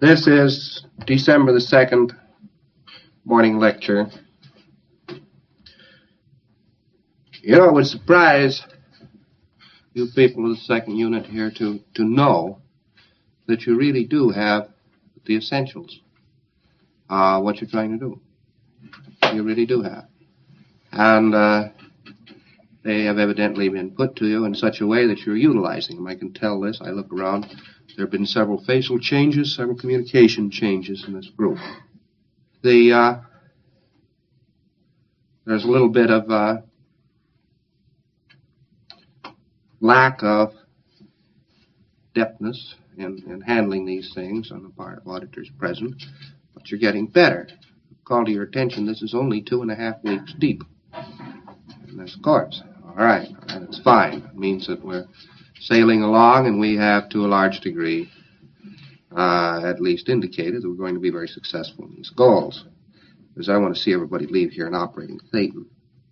This is December the 2nd morning lecture. You know, it would surprise you people of the second unit here to know that you really do have the essentials. What you're trying to do. You really do have. And they have evidently been put to you in such a way that you're utilizing them. I can tell this. I look around. There have been several facial changes, several communication changes in this group. There's a little bit of lack of depthness in handling these things on the part of auditors present, but you're getting better. Call to your attention, this is only 2.5 weeks deep in this course. All right, that's fine. It means that we're sailing along, and we have, to a large degree, at least indicated that we're going to be very successful in these goals. Because I want to see everybody leave here an operating Thetan.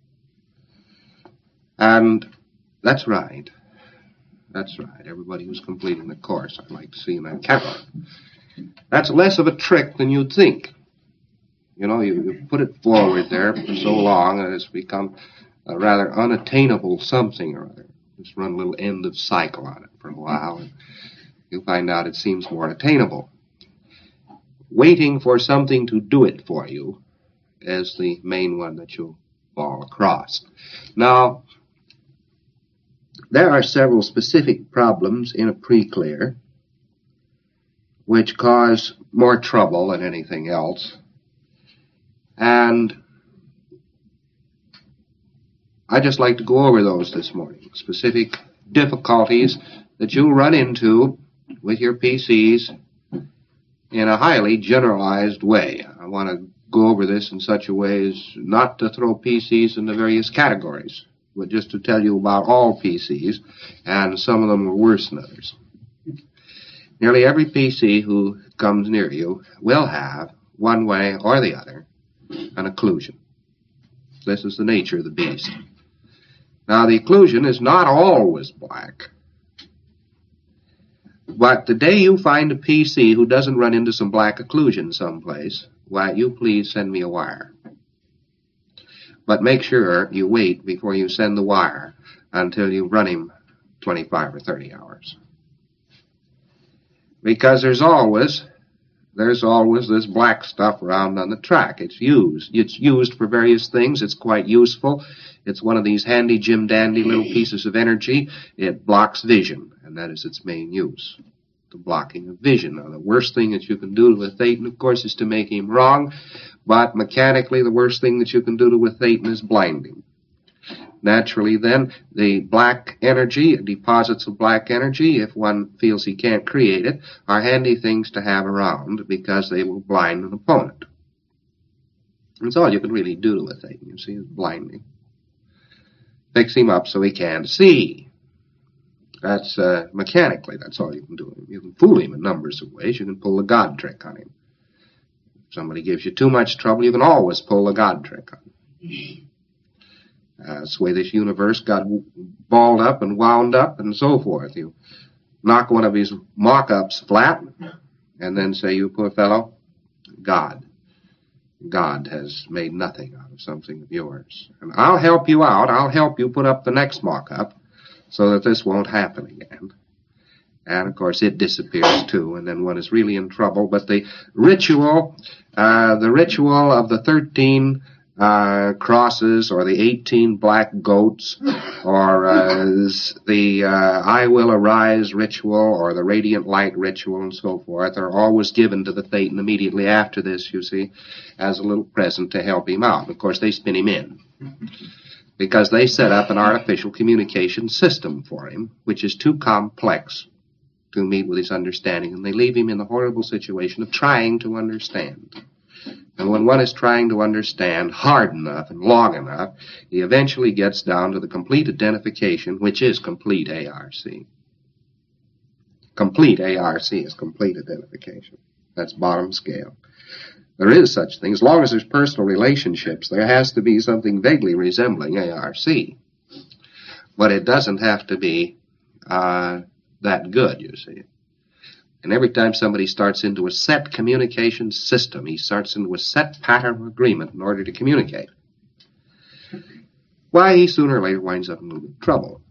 And that's right. That's right. Everybody who's completing the course, I'd like to see in that camera. That's less of a trick than you'd think. You know, you put it forward there for so long that it's become a rather unattainable something or other. Just run a little end of cycle on it for a while, and you'll find out it seems more attainable. Waiting for something to do it for you is the main one that you'll fall across. Now, there are several specific problems in a pre-clear which cause more trouble than anything else. And I'd just like to go over those this morning. Specific difficulties that you'll run into with your PCs in a highly generalized way. I want to go over this in such a way as not to throw PCs into various categories, but just to tell you about all PCs, and some of them are worse than others. Nearly every PC who comes near you will have, one way or the other, an occlusion. This is the nature of the beast. Now, the occlusion is not always black. But the day you find a PC who doesn't run into some black occlusion someplace, why, you please send me a wire. But make sure you wait before you send the wire until you run him 25 or 30 hours. Because there's always this black stuff around on the track. It's used for various things. It's quite useful. It's one of these handy Jim-dandy little pieces of energy. It blocks vision, and that is its main use, the blocking of vision. Now, the worst thing that you can do to a Thetan, of course, is to make him wrong, but mechanically the worst thing that you can do to a Thetan is blind him. Naturally, then, the black energy, deposits of black energy, if one feels he can't create it, are handy things to have around because they will blind an opponent. That's all you can really do to a Thetan, you see, is blind him. Fix him up so he can't see. That's mechanically, that's all you can do. You can fool him in numbers of ways. You can pull the God trick on him. If somebody gives you too much trouble, you can always pull the God trick on him. That's the way this universe got balled up and wound up and so forth. You knock one of his mock-ups flat and then say, you poor fellow, God has made nothing out of something of yours. And I'll help you out. I'll help you put up the next mock-up so that this won't happen again. And, of course, it disappears, too, and then one is really in trouble. But the ritual of the 13 crosses, or the 18 black goats, or the I will arise ritual, or the radiant light ritual, and so forth, are always given to the Thetan immediately after this, you see, as a little present to help him out. Of course, they spin him in, because they set up an artificial communication system for him, which is too complex to meet with his understanding, and they leave him in the horrible situation of trying to understand. And when one is trying to understand hard enough and long enough, he eventually gets down to the complete identification, which is complete ARC. Complete ARC is complete identification. That's bottom scale. There is such a thing. As long as there's personal relationships, there has to be something vaguely resembling ARC. But it doesn't have to be that good, you see. And every time somebody starts into a set communication system, he starts into a set pattern of agreement in order to communicate, why, he sooner or later winds up in a little bit of trouble.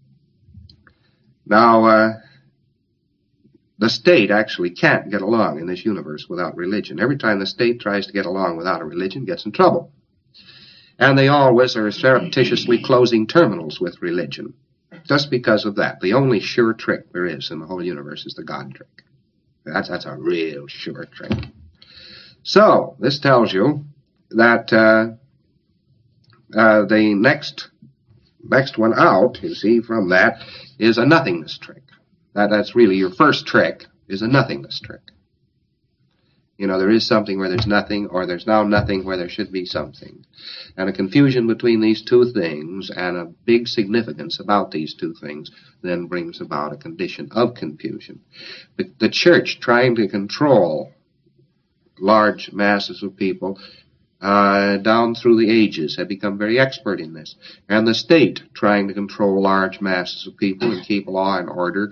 Now, the state actually can't get along in this universe without religion. Every time the state tries to get along without a religion, it gets in trouble. And they always are surreptitiously closing terminals with religion. Just because of that. The only sure trick there is in the whole universe is the God trick. That's a real sure trick. So, this tells you that the next one out, you see, from that, is a nothingness trick. That's really your first trick, is a nothingness trick. You know, there is something where there's nothing, or there's now nothing where there should be something. And a confusion between these two things and a big significance about these two things then brings about a condition of confusion. The church, trying to control large masses of people down through the ages, have become very expert in this. And the state, trying to control large masses of people and keep law and order,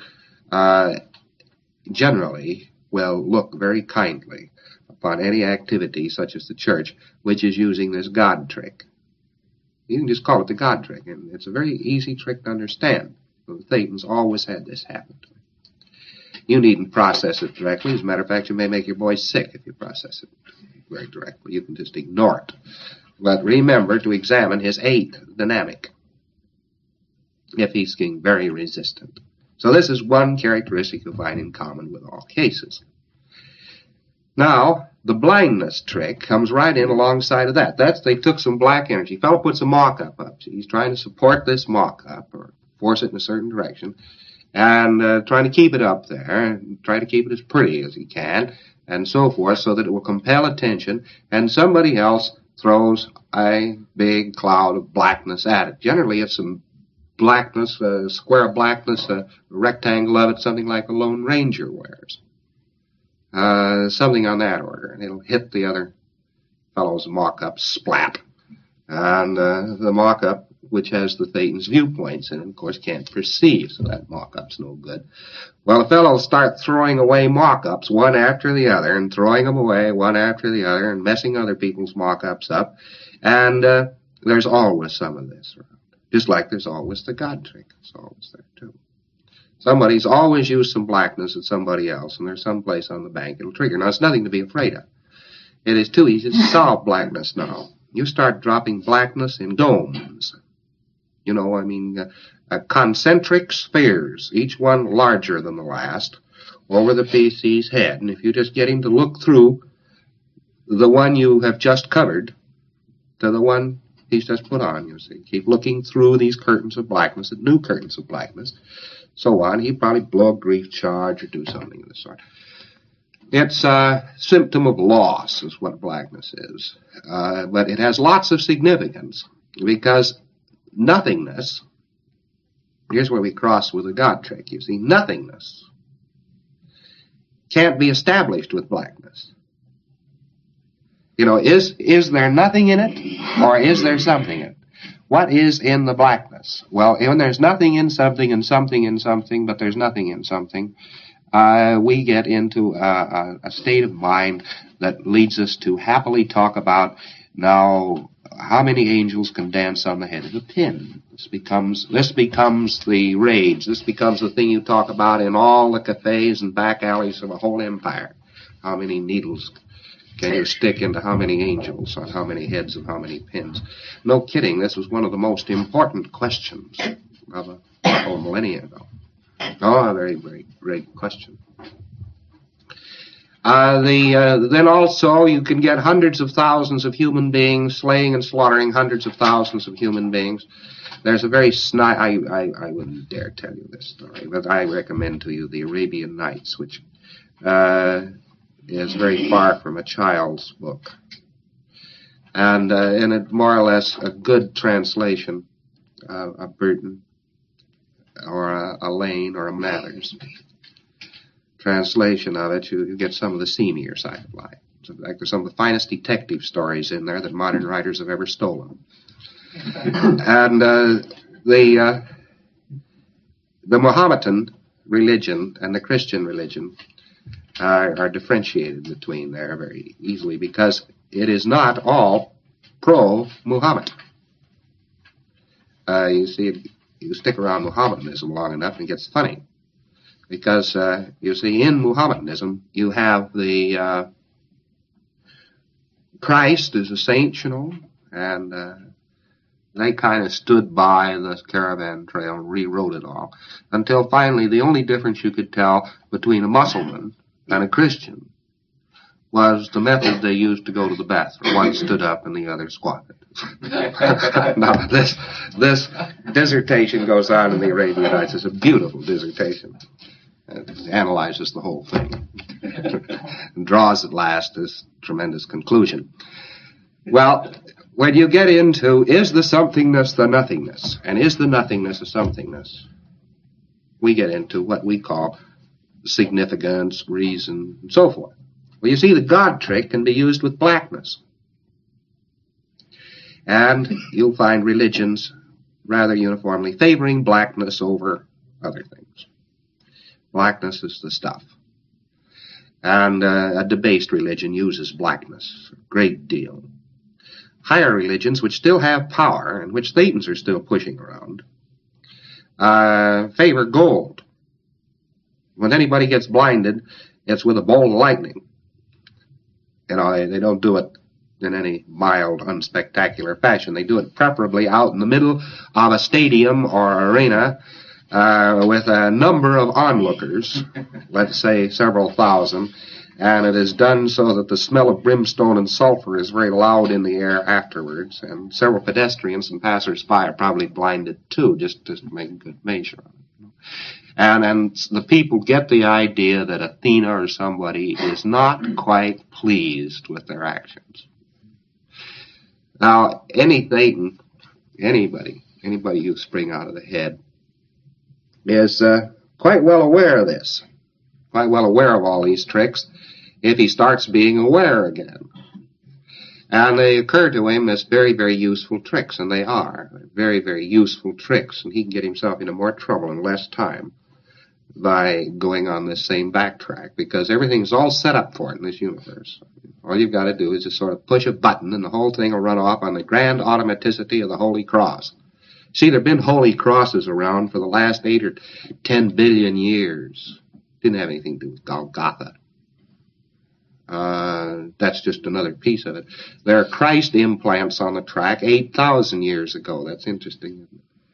generally will look very kindly upon any activity such as the church, which is using this God trick. You can just call it the God trick, and it's a very easy trick to understand. The Thetans always had this happen to them. You needn't process it directly. As a matter of fact, you may make your boy sick if you process it very directly. You can just ignore it. But remember to examine his eighth dynamic if he's getting very resistant. So this is one characteristic you find in common with all cases. Now, the blindness trick comes right in alongside of that. They took some black energy. Fellow puts a mock-up up. He's trying to support this mock-up or force it in a certain direction and trying to keep it up there and try to keep it as pretty as he can and so forth so that it will compel attention, and somebody else throws a big cloud of blackness at it. Generally, it's some blackness, a square of blackness, a rectangle of it, something like a Lone Ranger wears. Something on that order, and it'll hit the other fellow's mock-up splat. And the mock-up, which has the Thetans' viewpoints, and of course can't perceive, so that mock-up's no good. Well, the fellow will start throwing away mock-ups one after the other, and throwing them away one after the other, and messing other people's mock-ups up, and there's always some of this around. Just like there's always the God trick. It's always there, too. Somebody's always used some blackness at somebody else, and there's some place on the bank it'll trigger. Now, it's nothing to be afraid of. It is too easy to solve blackness now. You start dropping blackness in domes. You know, I mean, concentric spheres, each one larger than the last, over the PC's head. And if you just get him to look through the one you have just covered to the one he's just put on, you see. Keep looking through these curtains of blackness, the new curtains of blackness, so on. He'd probably blow a grief charge or do something of the sort. It's a symptom of loss is what blackness is. But it has lots of significance because nothingness, here's where we cross with the God trick, you see. Nothingness can't be established with blackness. You know, is there nothing in it, or is there something in it? What is in the blackness? Well, when there's nothing in something and something in something, but there's nothing in something, we get into a state of mind that leads us to happily talk about, now, how many angels can dance on the head of a pin? This becomes the rage. This becomes the thing you talk about in all the cafes and back alleys of a whole empire. How many needles can you stick into how many angels on how many heads of how many pins? No kidding, this was one of the most important questions of a whole millennia ago. Oh, a very, very great question. Then also you can get hundreds of thousands of human beings slaying and slaughtering hundreds of thousands of human beings. There's a very I wouldn't dare tell you this story, but I recommend to you the Arabian Nights, which is very far from a child's book. And it more or less a good translation, a Burton or a Lane or a Mathers translation of it, you get some of the seamier side of life. Like there's some of the finest detective stories in there that modern writers have ever stolen. And the Mohammedan religion and the Christian religion are differentiated between there very easily, because it is not all pro-Muhammad. You see, you stick around Mohammedanism long enough and it gets funny. Because, you see, in Mohammedanism, you have the Christ is a saint, you know, and they kind of stood by the caravan trail and rewrote it all. Until finally, the only difference you could tell between a Muslim and a Christian was the method they used to go to the bathroom. One stood up and the other squatted. Now, this dissertation goes on in the Arabian Nights. It's a beautiful dissertation. It analyzes the whole thing and draws at last this tremendous conclusion. Well, when you get into, is the somethingness the nothingness, and is the nothingness a somethingness, we get into what we call significance, reason, and so forth. Well, you see, the God trick can be used with blackness. And you'll find religions rather uniformly favoring blackness over other things. Blackness is the stuff. And a debased religion uses blackness a great deal. Higher religions, which still have power, and which Thetans are still pushing around, favor gold. When anybody gets blinded, it's with a bolt of lightning. You know, they don't do it in any mild, unspectacular fashion. They do it preferably out in the middle of a stadium or arena with a number of onlookers, let's say several thousand, and it is done so that the smell of brimstone and sulfur is very loud in the air afterwards, and several pedestrians and passers-by are probably blinded too, just to make good measure of it. And the people get the idea that Athena or somebody is not quite pleased with their actions. Now, any Thetan, anybody who spring out of the head, is quite well aware of this, quite well aware of all these tricks, if he starts being aware again. And they occur to him as very, very useful tricks, and they are very, very useful tricks, and he can get himself into more trouble in less time by going on this same backtrack, because everything's all set up for it in this universe. All you've got to do is just sort of push a button, and the whole thing will run off on the grand automaticity of the Holy Cross. See, there have been holy crosses around for the last 8 or 10 billion years. Didn't have anything to do with Golgotha. That's just another piece of it. There are Christ implants on the track 8,000 years ago. That's interesting.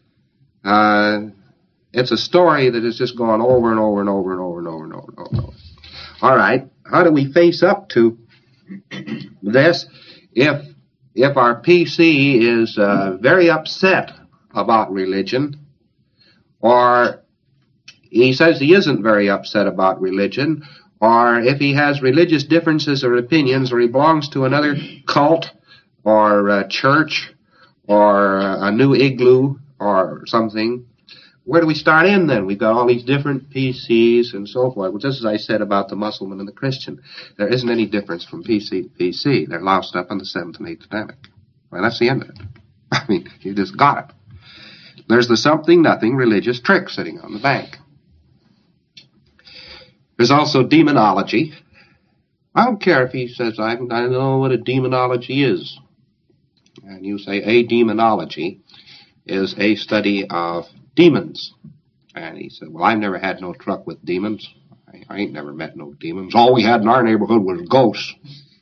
It's a story that has just gone over and over and over and over and over and over and over and over. All right, how do we face up to this? If our PC is very upset about religion, or he says he isn't very upset about religion, or if he has religious differences or opinions, or he belongs to another cult or church or a new igloo or something, where do we start in then? We've got all these different PCs and so forth. Well, just as I said about the Muslim and the Christian, there isn't any difference from PC to PC. They're loused up on the 7th and 8th dynamic. Well, that's the end of it. I mean, you just got it. There's the something-nothing religious trick sitting on the bank. There's also demonology. I don't care if he says, I know what a demonology is. And you say a demonology is a study of demons. And he said, well, I've never had no truck with demons. I ain't never met no demons. All we had in our neighborhood was ghosts.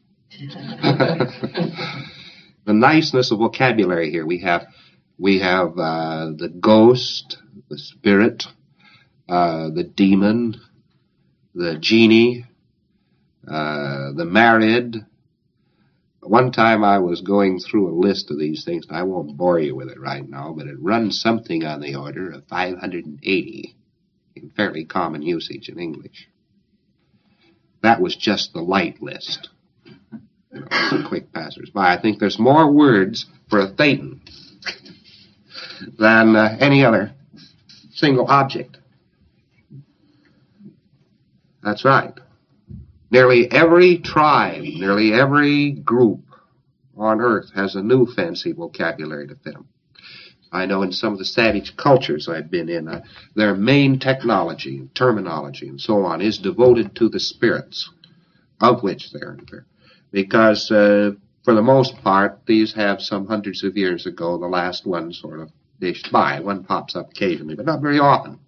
The niceness of vocabulary here. We have the ghost, the spirit, the demon, the genie, the married. One time I was going through a list of these things, and I won't bore you with it right now, but it runs something on the order of 580 in fairly common usage in English. That was just the light list. You know, some quick passers-by. I think there's more words for a Thetan than any other single object. That's right. Nearly every tribe, nearly every group on earth has a new fancy vocabulary to fit them. I know in some of the savage cultures I've been in, their main technology, terminology, and so on is devoted to the spirits, of which they're in fear. Because, for the most part, these have some hundreds of years ago, the last one sort of dished by. One pops up occasionally, but not very often.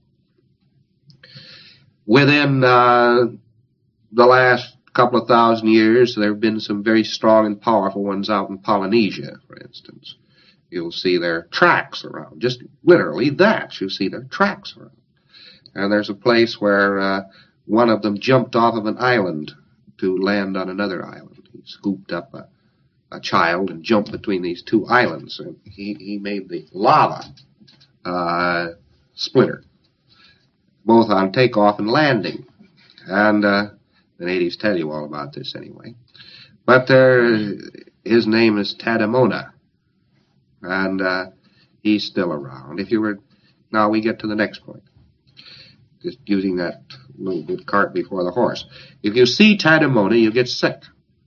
Within the last couple of thousand years, there have been some very strong and powerful ones out in Polynesia, for instance. You'll see their tracks around, just literally that. You'll see their tracks around. And there's a place where one of them jumped off of an island to land on another island. He scooped up a child and jumped between these two islands. And he made the lava splitter, both on takeoff and landing. And the natives tell you all about this anyway. But his name is Tadamona. And he's still around. Now we get to the next point. Just using that little bit cart before the horse. If you see Tadamona, you get sick.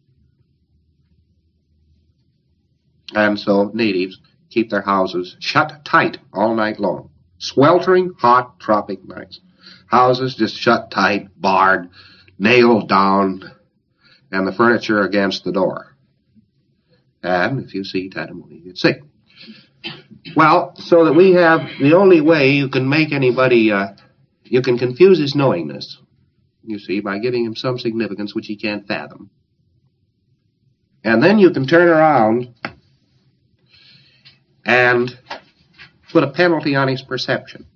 And so natives keep their houses shut tight all night long. Sweltering, hot, tropic nights. Houses just shut tight, barred, nailed down, and the furniture against the door. And if you see Tadamona, you get sick. Well, so that we have the only way you can make anybody, you can confuse his knowingness, you see, by giving him some significance which he can't fathom. And then you can turn around and put a penalty on his perception.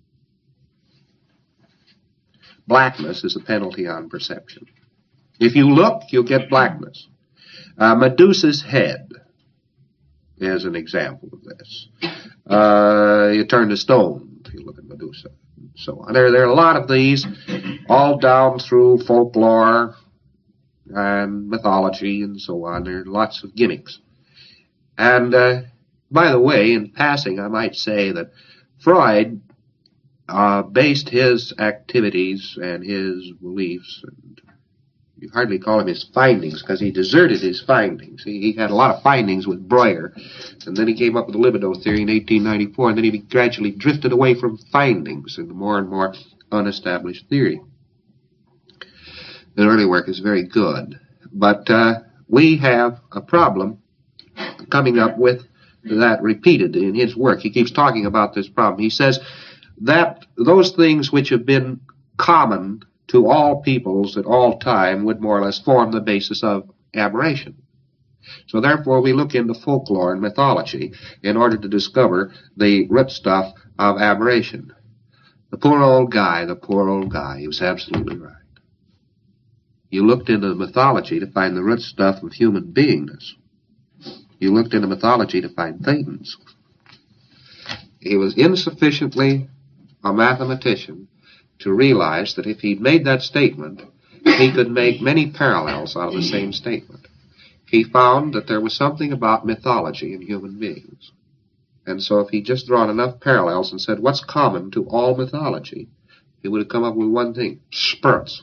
Blackness is a penalty on perception. If you look, you'll get blackness. Medusa's head is an example of this. You turn to stone if you look at Medusa, and so on. There are a lot of these, all down through folklore and mythology and so on. There are lots of gimmicks. And by the way, in passing, I might say that Freud based his activities and his beliefs, and you hardly call them his findings, because he deserted his findings. He had a lot of findings with Breuer, and then he came up with the libido theory in 1894, and then he gradually drifted away from findings into more and more unestablished theory. The early work is very good, but we have a problem coming up with that repeated in his work. He keeps talking about this problem. He says that those things which have been common to all peoples at all time would more or less form the basis of aberration. So therefore we look into folklore and mythology in order to discover the root stuff of aberration. The poor old guy, he was absolutely right. You looked into mythology to find the root stuff of human beingness. You looked into mythology to find Thetans. He was insufficiently a mathematician to realize that if he'd made that statement, he could make many parallels out of the same statement. He found that there was something about mythology in human beings. And so if he'd just drawn enough parallels and said, what's common to all mythology, he would have come up with one thing: spirits.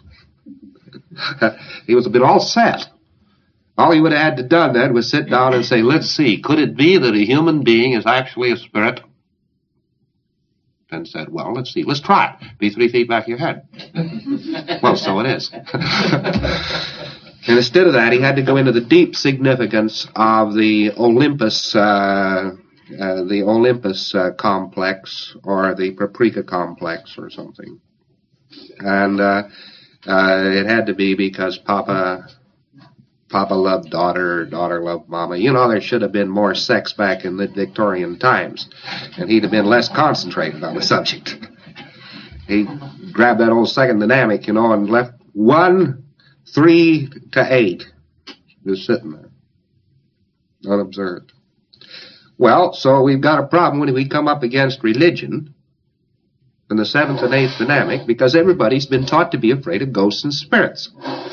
He was a bit all set. All he would have had to done then was sit down and say, let's see, could it be that a human being is actually a spirit? And said, well, let's see, let's try it. Be 3 feet back of your head. Well, so it is. And instead of that, he had to go into the deep significance of the Olympus complex, or the Paprika complex, or something. And it had to be because Papa loved daughter, daughter loved Mama. You know, there should have been more sex back in the Victorian times, and he'd have been less concentrated on the subject. He grabbed that old second dynamic, and left 1, 3 to 8 just sitting there, unobserved. Well, so we've got a problem when we come up against religion in the 7th and 8th dynamic, because everybody's been taught to be afraid of ghosts and spirits.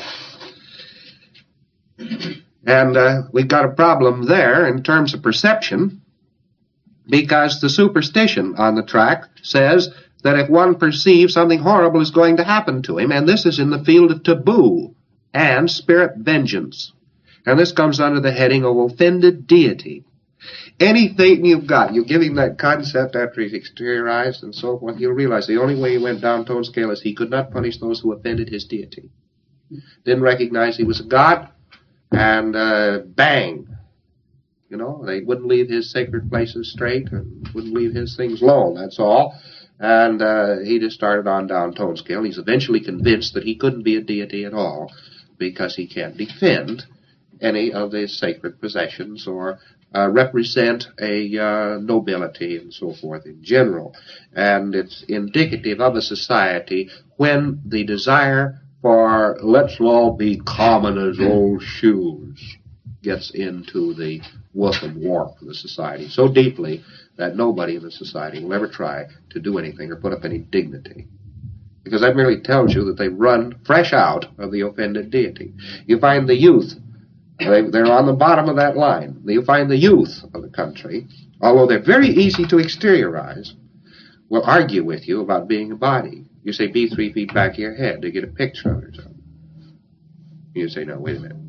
And we've got a problem there in terms of perception, because the superstition on the track says that if one perceives, something horrible is going to happen to him, and this is in the field of taboo and spirit vengeance. And this comes under the heading of offended deity. Anything you've got, you give him that concept after he's exteriorized and so forth, you'll realize the only way he went down tone scale is he could not punish those who offended his deity. Didn't recognize he was a god, and bang. You know, they wouldn't leave his sacred places straight and wouldn't leave his things alone, that's all. And he just started on down tone scale. He's eventually convinced that he couldn't be a deity at all because he can't defend any of his sacred possessions or represent a nobility and so forth in general. And it's indicative of a society when the desire for let's all be common as old shoes gets into the woof and warp of the society so deeply that nobody in the society will ever try to do anything or put up any dignity. Because that merely tells you that they run fresh out of the offended deity. You find the youth, they're on the bottom of that line. You find the youth of the country, although they're very easy to exteriorize, will argue with you about being a body. You say, be 3 feet back of your head to get a picture of it or something. You say, no, wait a minute.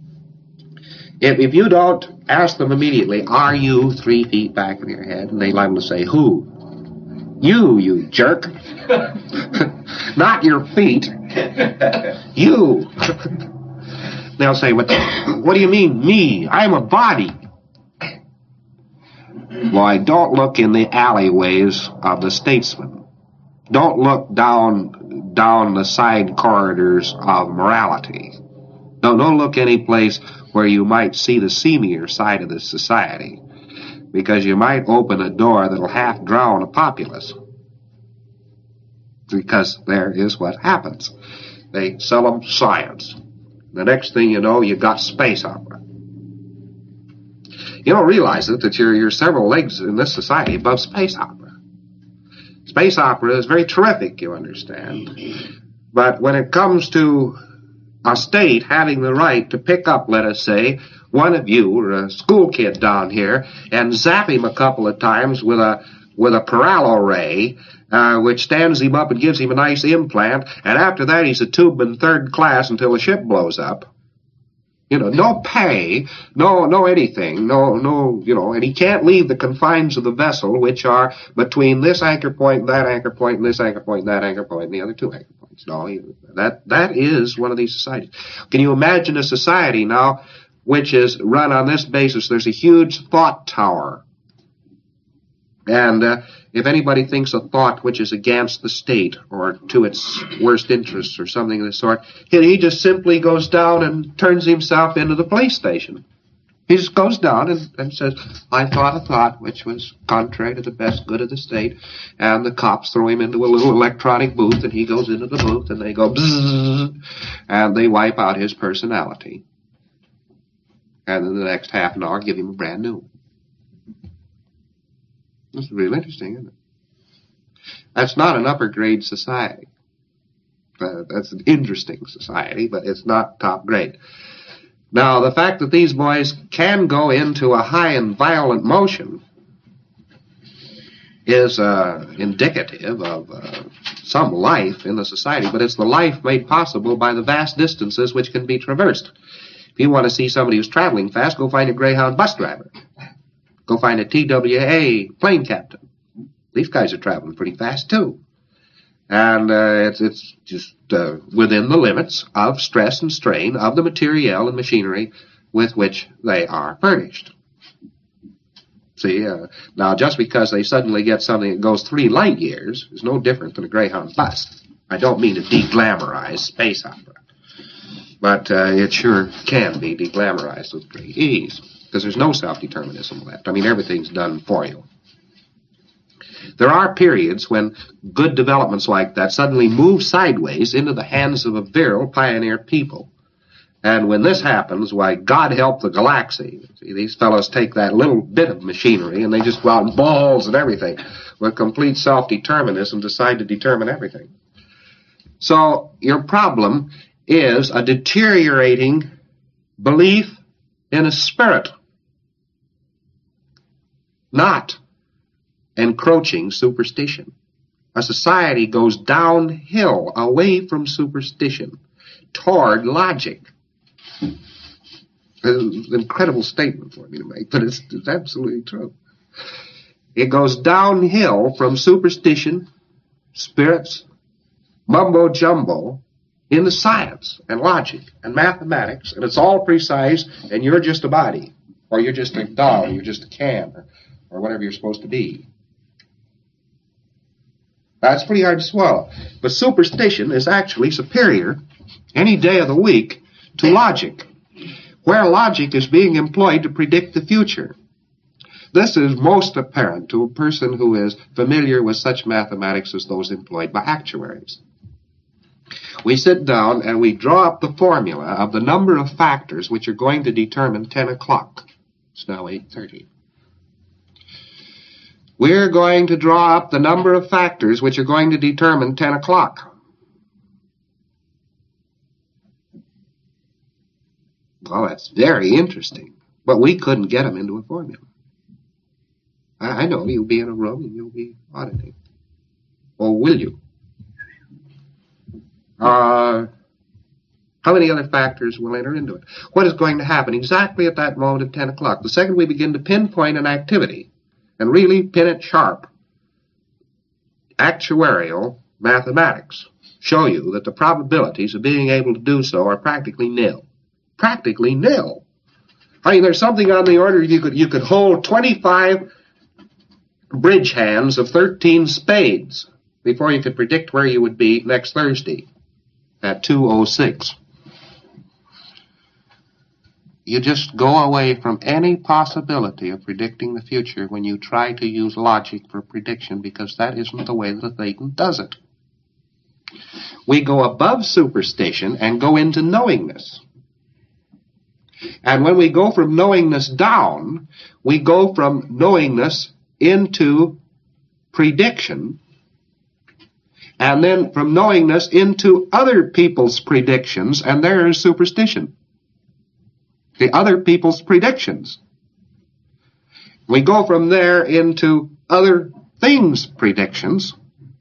If you don't ask them immediately, are you 3 feet back of your head? And they liable to say, who? You jerk. Not your feet. You. They'll say, what do you mean, me? I'm a body. Why, don't look in the alleyways of the statesman. Don't look down the side corridors of morality. Don't look any place where you might see the seamier side of the society, because you might open a door that'll half drown a populace. Because there is what happens. They sell them science. The next thing you know, you got space opera. You don't realize it, that you're several legs in this society above space opera. Space opera is very terrific, you understand. But when it comes to a state having the right to pick up, let us say, one of you or a school kid down here and zap him a couple of times with a paralo ray, which stands him up and gives him a nice implant, and after that he's a tube in third class until the ship blows up. You know, no pay, no anything, no, you know, and he can't leave the confines of the vessel, which are between this anchor point, that anchor point, and this anchor point, that anchor point, and the other two anchor points. No, that is one of these societies. Can you imagine a society now which is run on this basis? There's a huge thought tower. And if anybody thinks a thought which is against the state or to its worst interests or something of the sort, he just simply goes down and turns himself into the police station. He just goes down and says, I thought a thought which was contrary to the best good of the state, and the cops throw him into a little electronic booth, and he goes into the booth, and they go bzzz, and they wipe out his personality. And in the next half an hour, give him a brand new one. That's real interesting, isn't it? That's not an upper grade society. That's an interesting society, but it's not top grade. Now, the fact that these boys can go into a high and violent motion is indicative of some life in the society, but it's the life made possible by the vast distances which can be traversed. If you want to see somebody who's traveling fast, go find a Greyhound bus driver. Go find a TWA plane captain. These guys are traveling pretty fast, too. And it's just within the limits of stress and strain of the materiel and machinery with which they are furnished. See, now just because they suddenly get something that goes 3 light years is no different than a Greyhound bus. I don't mean to de-glamorize space opera, but it sure can be de-glamorized with great ease. Because there's no self-determinism left. I mean, everything's done for you. There are periods when good developments like that suddenly move sideways into the hands of a virile pioneer people. And when this happens, why, God help the galaxy. See, these fellows take that little bit of machinery and they just go out and balls and everything. With complete self-determinism, decide to determine everything. So your problem is a deteriorating belief in a spirit, not encroaching superstition. A society goes downhill away from superstition toward logic. It's an incredible statement for me to make, but it's absolutely true. It goes downhill from superstition, spirits, mumbo-jumbo, into science and logic and mathematics, and it's all precise, and you're just a body, or you're just a doll, or you're just a can, or whatever you're supposed to be. That's pretty hard to swallow. But superstition is actually superior any day of the week to logic, where logic is being employed to predict the future. This is most apparent to a person who is familiar with such mathematics as those employed by actuaries. We sit down and we draw up the formula of the number of factors which are going to determine 10 o'clock. It's now 8:30. We're going to draw up the number of factors which are going to determine 10 o'clock. Well, that's very interesting, but we couldn't get them into a formula. I know you'll be in a room and you'll be auditing. Or will you? How many other factors will enter into it? What is going to happen exactly at that moment at 10 o'clock? The second we begin to pinpoint an activity and really pin it sharp, actuarial mathematics show you that the probabilities of being able to do so are practically nil. Practically nil. I mean, there's something on the order you could hold 25 bridge hands of 13 spades before you could predict where you would be next Thursday at 2:06. You just go away from any possibility of predicting the future when you try to use logic for prediction, because that isn't the way that Satan does it. We go above superstition and go into knowingness. And when we go from knowingness down, we go from knowingness into prediction, and then from knowingness into other people's predictions, and there is superstition. The other people's predictions. We go from there into other things' predictions,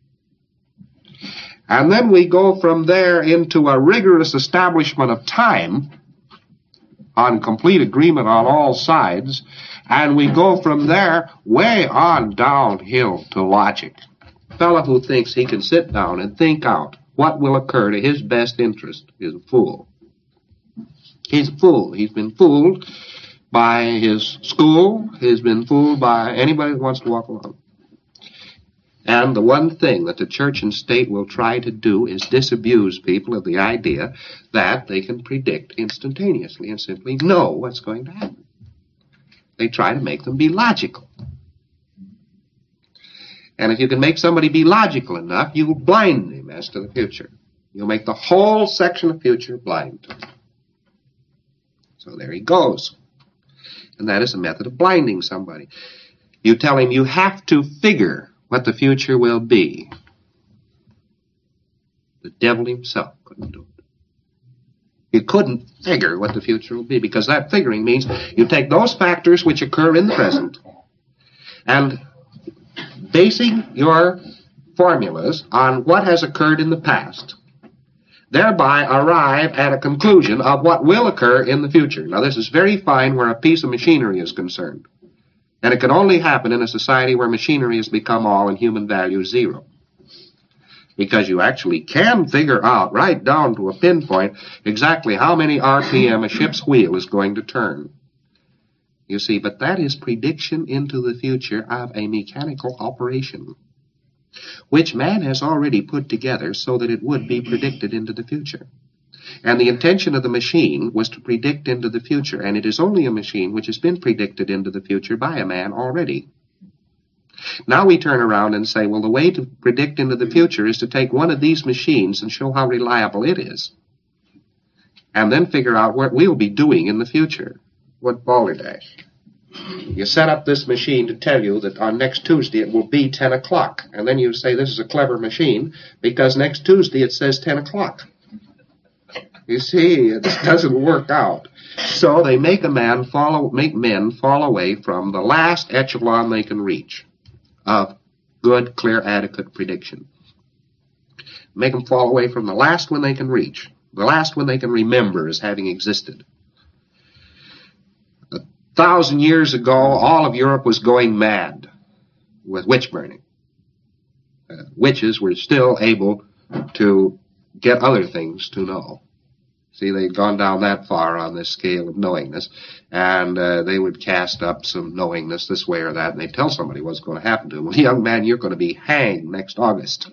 and then we go from there into a rigorous establishment of time on complete agreement on all sides, and we go from there way on downhill to logic. A fellow who thinks he can sit down and think out what will occur to his best interest is a fool. He's a fool. He's been fooled by his school. He's been fooled by anybody that wants to walk along. And the one thing that the church and state will try to do is disabuse people of the idea that they can predict instantaneously and simply know what's going to happen. They try to make them be logical. And if you can make somebody be logical enough, you will blind him as to the future. You'll make the whole section of future blind. So there he goes. And that is a method of blinding somebody. You tell him you have to figure what the future will be. The devil himself couldn't do it. You couldn't figure what the future will be, because that figuring means you take those factors which occur in the present and basing your formulas on what has occurred in the past, thereby arrive at a conclusion of what will occur in the future. Now, this is very fine where a piece of machinery is concerned, and it can only happen in a society where machinery has become all and human value zero, because you actually can figure out right down to a pinpoint exactly how many RPM a ship's wheel is going to turn. You see, but that is prediction into the future of a mechanical operation, which man has already put together so that it would be predicted into the future. And the intention of the machine was to predict into the future, and it is only a machine which has been predicted into the future by a man already. Now we turn around and say, well, the way to predict into the future is to take one of these machines and show how reliable it is, and then figure out what we'll be doing in the future. What balderdash. You set up this machine to tell you that on next Tuesday it will be 10 o'clock. And then you say this is a clever machine because next Tuesday it says 10 o'clock. You see, it doesn't work out. So they make men fall away from the last echelon they can reach of good, clear, adequate prediction. Make them fall away from the last one they can reach, the last one they can remember as having existed. 1,000 years ago, all of Europe was going mad with witch burning. Witches were still able to get other things to know. See, they'd gone down that far on this scale of knowingness, and they would cast up some knowingness this way or that, and they'd tell somebody what's going to happen to them. Well, young man, you're going to be hanged next August.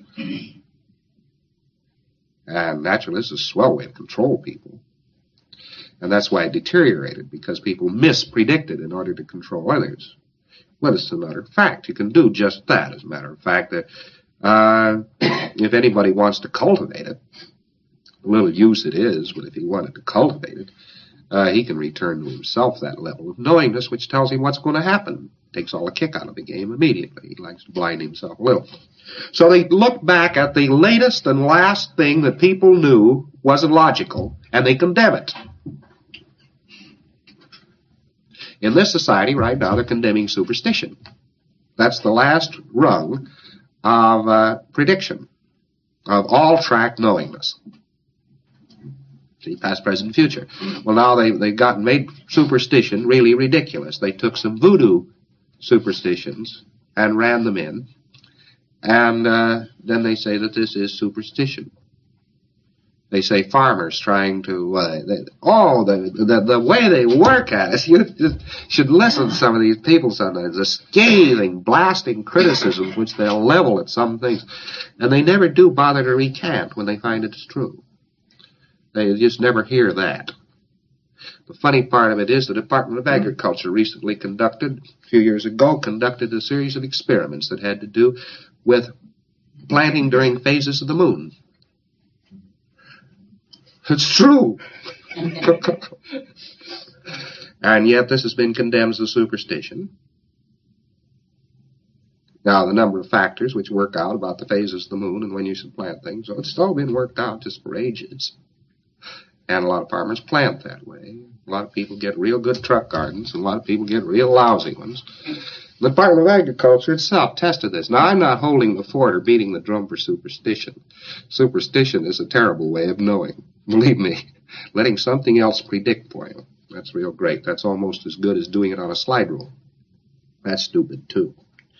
And naturally, this is a swell way to control people. And that's why it deteriorated, because people mispredicted in order to control others. Well, it's a matter of fact. You can do just that, as a matter of fact. If anybody wants to cultivate it, little use it is, but if he wanted to cultivate it, he can return to himself that level of knowingness which tells him what's going to happen. Takes all the kick out of the game immediately. He likes to blind himself a little. So they look back at the latest and last thing that people knew wasn't logical, and they condemn it. In this society right now, they're condemning superstition. That's the last rung of prediction, of all-track knowingness. See, past, present, future. Well, now they've made superstition really ridiculous. They took some voodoo superstitions and ran them in, and then they say that this is superstition. They say farmers trying to, the way they work at it, you should listen to some of these people sometimes, the scathing, blasting criticisms which they'll level at some things, and they never do bother to recant when they find it's true. They just never hear that. The funny part of it is the Department of Agriculture recently a few years ago, conducted a series of experiments that had to do with planting during phases of the moon. It's true. And yet this has been condemned as a superstition. Now, the number of factors which work out about the phases of the moon and when you should plant things, it's all been worked out just for ages. And a lot of farmers plant that way. A lot of people get real good truck gardens, and a lot of people get real lousy ones. The Department of Agriculture itself tested this. Now, I'm not holding the fort or beating the drum for superstition. Superstition is a terrible way of knowing. Believe me, letting something else predict for you, that's real great. That's almost as good as doing it on a slide rule. That's stupid, too.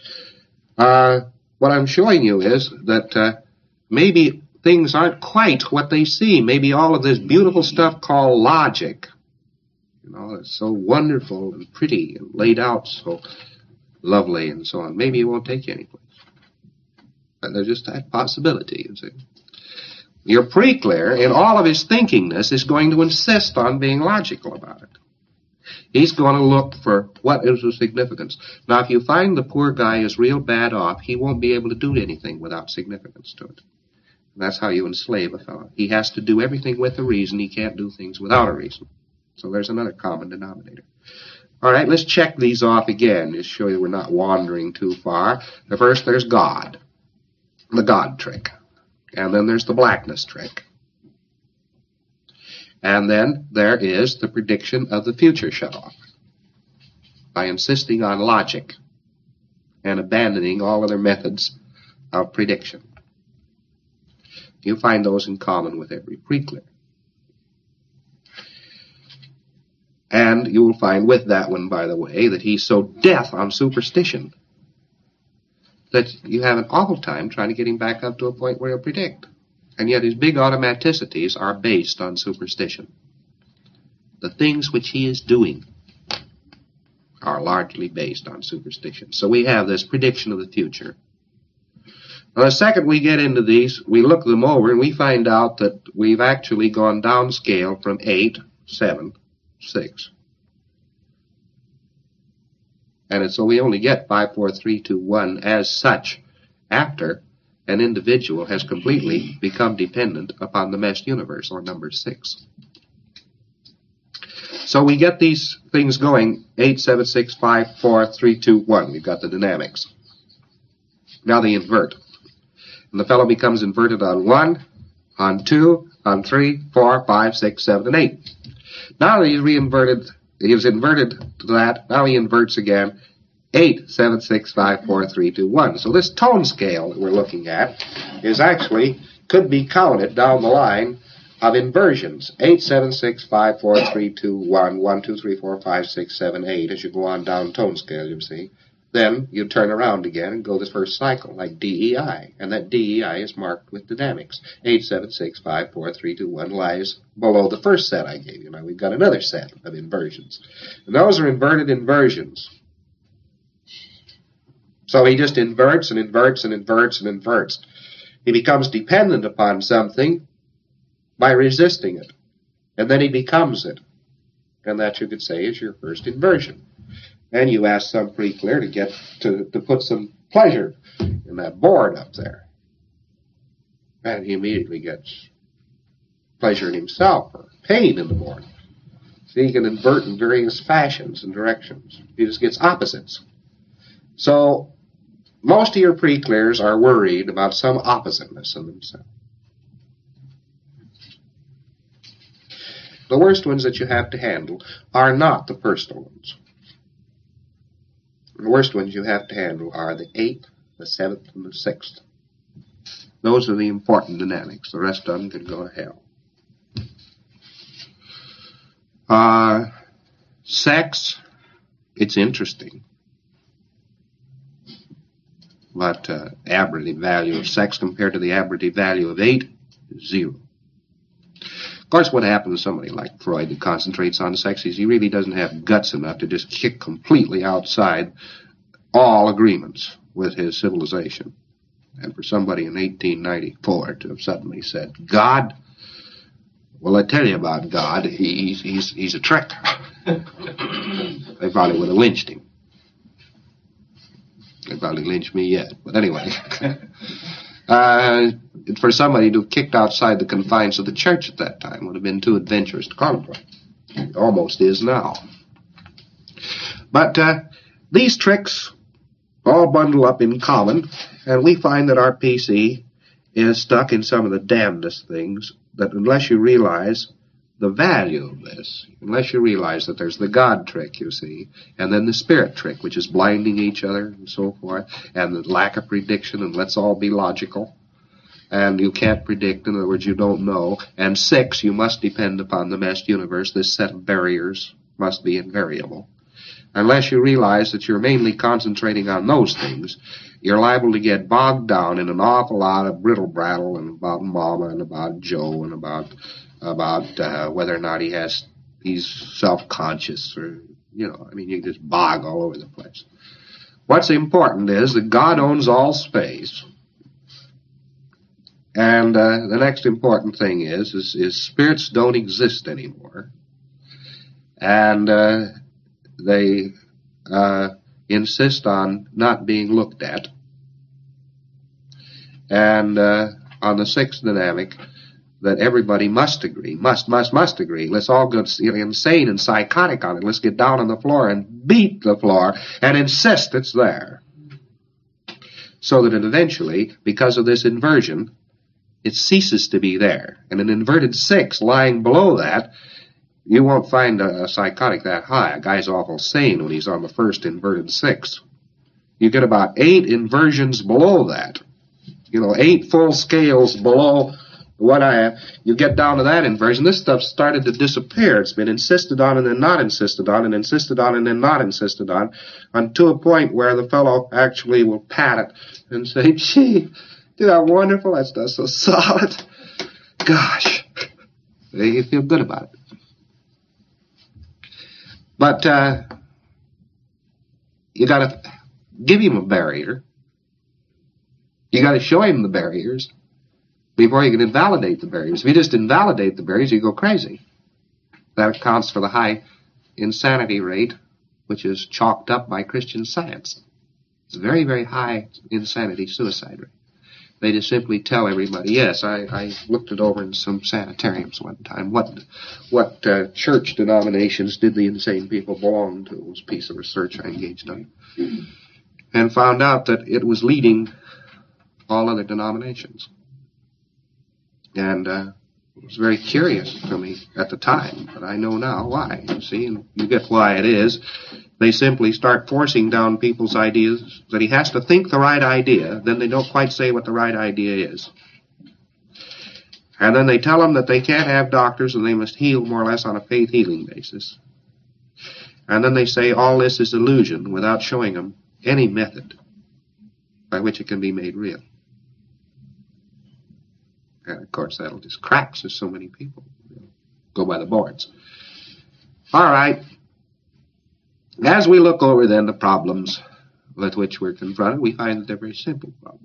What I'm showing you is that maybe things aren't quite what they seem. Maybe all of this beautiful stuff called logic, it's so wonderful and pretty and laid out so lovely and so on. Maybe it won't take you anyplace. But there's just that possibility, you see. Your pre-clear, in all of his thinkingness, is going to insist on being logical about it. He's going to look for what is the significance. Now, if you find the poor guy is real bad off, he won't be able to do anything without significance to it. And that's how you enslave a fellow. He has to do everything with a reason. He can't do things without a reason. So there's another common denominator. All right, let's check these off again to show you we're not wandering too far. First, there's God, the God trick. And then there's the blackness trick. And then there is the prediction of the future shut-off by insisting on logic and abandoning all other methods of prediction. You find those in common with every pre-clear. And you will find with that one, by the way, that he's so death on superstition that you have an awful time trying to get him back up to a point where he'll predict. And yet his big automaticities are based on superstition. The things which he is doing are largely based on superstition. So we have this prediction of the future. Now, the second we get into these, we look them over and we find out that we've actually gone downscale from 8, 7, 6. And so we only get 5, 4, 3, 2, 1 as such after an individual has completely become dependent upon the meshed universe, or number 6. So we get these things going, 8, 7, 6, 5, 4, 3, 2, 1. We've got the dynamics. Now they invert. And the fellow becomes inverted on 1, on 2, on 3, 4, 5, 6, 7, and 8. Now he's reinverted. He was inverted to that. Now he inverts again. 8, 7, 6, 5, 4, 3, 2, 1. So this tone scale that we're looking at is actually, could be counted down the line of inversions. 876-54321, 1, 2, 3, 4, 5, 6, 7, 8, as you go on down tone scale, you see. Then you turn around again and go the first cycle, like DEI. And that DEI is marked with dynamics. 876-54321 lies below the first set I gave you. Now we've got another set of inversions. And those are inverted inversions. So he just inverts and inverts and inverts and inverts. He becomes dependent upon something by resisting it. And then he becomes it. And that, you could say, is your first inversion. And you ask some pre-clear to get to put some pleasure in that board up there. And he immediately gets pleasure in himself or pain in the board. So he can invert in various fashions and directions. He just gets opposites. So most of your pre-clears are worried about some oppositeness in themselves. The worst ones that you have to handle are not the personal ones. The worst ones you have to handle are the 8th, the 7th, and the 6th. Those are the important dynamics. The rest of them can go to hell. Sex, it's interesting. But ablative value of sex compared to the ablative value of 8 is 0. Of course, what happens to somebody like Freud who concentrates on sex is he really doesn't have guts enough to just kick completely outside all agreements with his civilization. And for somebody in 1894 to have suddenly said, God, well, I tell you about God, he's a trick. They probably would have lynched him. They probably lynch me yet. But anyway, for somebody to have kicked outside the confines of the church at that time would have been too adventurous to contemplate. It almost is now. But these tricks all bundle up in common, and we find that our PC is stuck in some of the damnedest things, that unless you realize the value of this, unless you realize that there's the God trick, you see, and then the spirit trick, which is blinding each other and so forth, and the lack of prediction, and let's all be logical, and you can't predict, in other words, you don't know, and 6, you must depend upon the meshed universe, this set of barriers must be invariable. Unless you realize that you're mainly concentrating on those things, you're liable to get bogged down in an awful lot of brittle-brattle and about Mama and about Joe and about whether or not he's self-conscious or, you just bog all over the place. What's important is that God owns all space. And the next important thing is spirits don't exist anymore. And they insist on not being looked at. And on the 6th dynamic, that everybody must agree, must agree. Let's all go insane and psychotic on it. Let's get down on the floor and beat the floor and insist it's there. So that it eventually, because of this inversion, it ceases to be there. And an inverted 6 lying below that, you won't find a psychotic that high. A guy's awful sane when he's on the first inverted 6. You get about 8 inversions below that. 8 full scales below what I have. You get down to that inversion. This stuff started to disappear. It's been insisted on and then not insisted on and insisted on and then not insisted on, to a point where the fellow actually will pat it and say, gee, isn't that wonderful? That stuff's so solid. Gosh. You feel good about it. But you got to give him a barrier. You got to show him the barriers before you can invalidate the barriers. If you just invalidate the barriers, you go crazy. That accounts for the high insanity rate, which is chalked up by Christian Science. It's a very, very high insanity suicide rate. They just simply tell everybody, yes, I looked it over in some sanitariums one time. What church denominations did the insane people belong to? It was a piece of research I engaged on. And found out that it was leading all other denominations. And it was very curious to me at the time, but I know now why. You see, and you get why it is. They simply start forcing down people's ideas that he has to think the right idea, then they don't quite say what the right idea is. And then they tell them that they can't have doctors and they must heal more or less on a faith healing basis. And then they say all this is illusion without showing them any method by which it can be made real. And of course that'll just crack so many people go by the boards. All right. As we look over then the problems with which we're confronted, we find that they're very simple problems.